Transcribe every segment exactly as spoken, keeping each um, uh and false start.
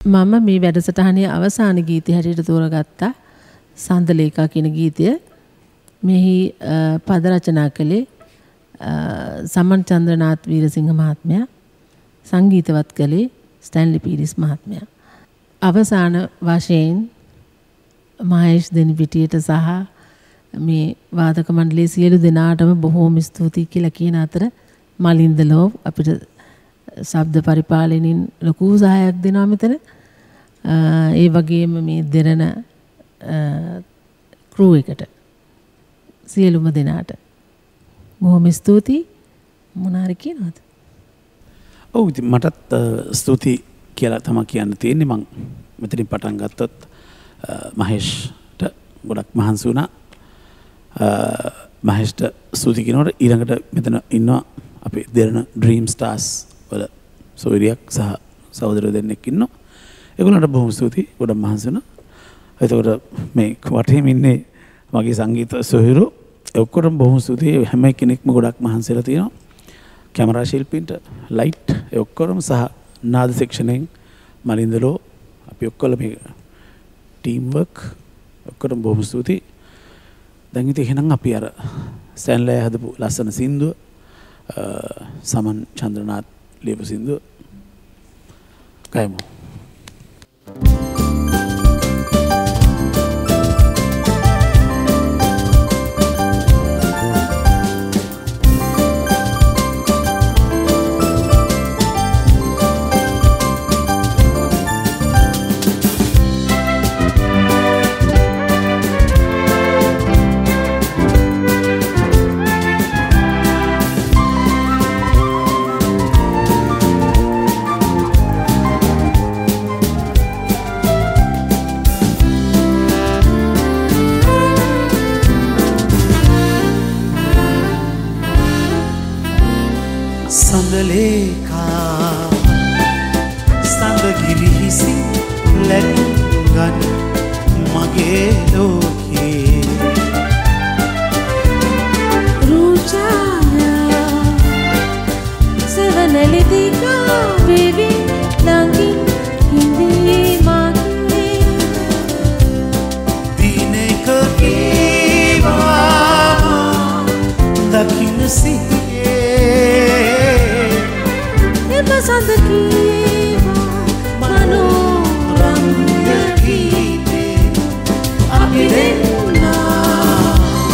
මම මේ වැඩසටහනේ අවසාන ගීතය හැටියට තෝරගත්තා සඳලේකා කියන ගීතය. මෙහි පද රචනා කළේ සමන් චන්ද්‍රනාත් වීරසිංහ මහත්මයා, සංගීතවත් කළේ ස්ටැන්ලි පීරිස් මහත්මයා. අවසාන වශයෙන් මහේෂ් දෙනිපිටියට සහ මේ වාදක මණ්ඩලයේ සියලු දෙනාටම බොහෝම ස්තුතියි කියලා කියන අතර මලින්ද ලෝව් අපිට ශබ්ද පරිපාලනයෙන් ලොකු සහායක් දෙනවා මෙතන. ඒ වගේම මේ දෙරණ ක්‍රූ එකට සියලුම දෙනාට බොහොම ස්තුතියි. මොනාරි කියනවද? ඔව් ඉතින් මටත් ස්තුතියි කියලා තමයි කියන්න තියෙන්නේ. මම මෙතනින් පටන් ගත්තොත් මහේෂ්ට ගොඩක් මහන්සි වුණා. මහේෂ්ට ස්තුතියි කියනකොට ඊළඟට මෙතන ඉන්නවා අපේ දෙරණ ඩ්‍රීම් ස්ටාර්ස් වල සොයරියක් සහ සහෝදරයෝ දෙන්නෙක් ඉන්නවා. ඒගොල්ලන්ට බොහොම ස්තුතියි. ගොඩක් මහන්සි වුණා. එතකොට මේ වටේම ඉන්නේ මගේ සංගීත සොයුරු. ඔක්කොටම බොහොම ස්තුතියි. හැම කෙනෙක්ම ගොඩක් මහන්සිලා තියෙනවා. කැමරා ශිල්පීන්ට, ලයිට් ඒ ඔක්කොම සහ නාද සෙක්ෂනෙන් මලින්දලෝ අපි ඔක්කොම මේ ටීම් වර්ක් ඔක්කොටම බොහොම ස්තුතියි. දැන් ඉතින් එහෙනම් අපි අර ස්ටැන්ලි හදපු ලස්සන සින්දුව සමන් චන්ද්‍රනාත් ලියපු සින්දුව ගයමු. සඳලේකා සඳගිරි හිසි ලැබුගන් මගේ ලෝකේ රූචායා සවනලි දිගා බේබි ළඟින් හිඳී මගේ දිනක කීවා දකින්න සිහියේ පසන්ද කීවා මනෝරම්‍ය ගීතේ අපි දෙන්නා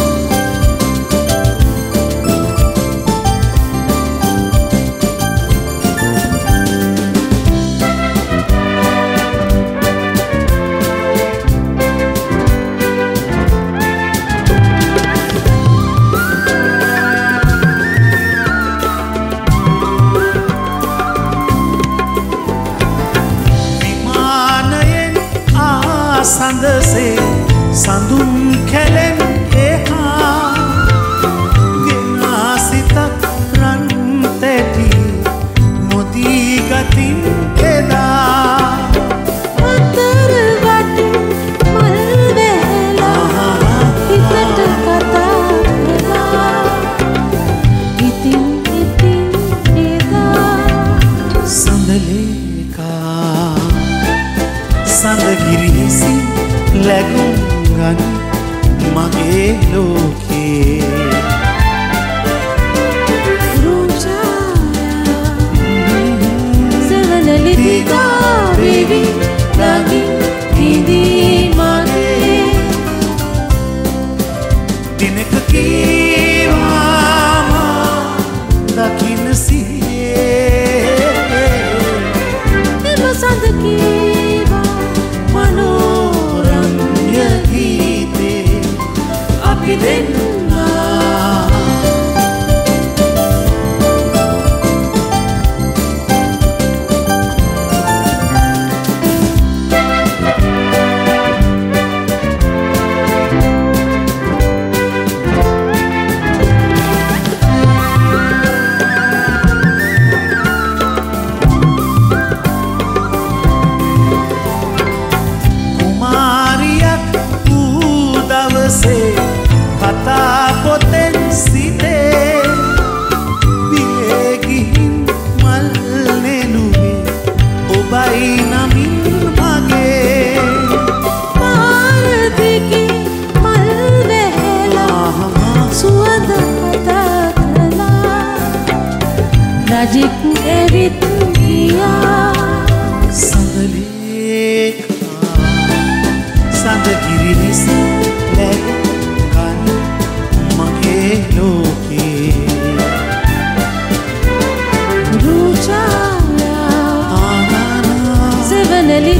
සඳසේ සඳුන් කැලෙන් එහා ගෙනා සිතක් රන් තැටි නොදී ගතින් එදා අතර වටින් මල් වැහැලා හිතට කතා කළා ඉතින් ඉතින් එදා සඳලේකා සඳගිරි හිසි ලැබුගන් මගේ ලෝකේ රූචායා සවනලි දිගා බේබි ළඟින් හිඳී මගේ දිනක කීවාම දකින්න සිහියේ එම සඳ කීවා මනෝරම්‍ය ගීතේ අපි දෙන්නා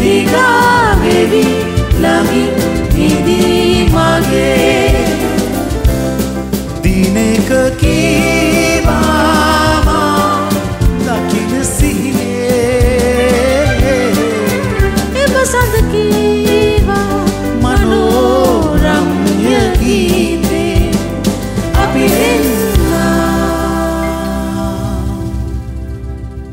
නිගා වෙවි ළඟින්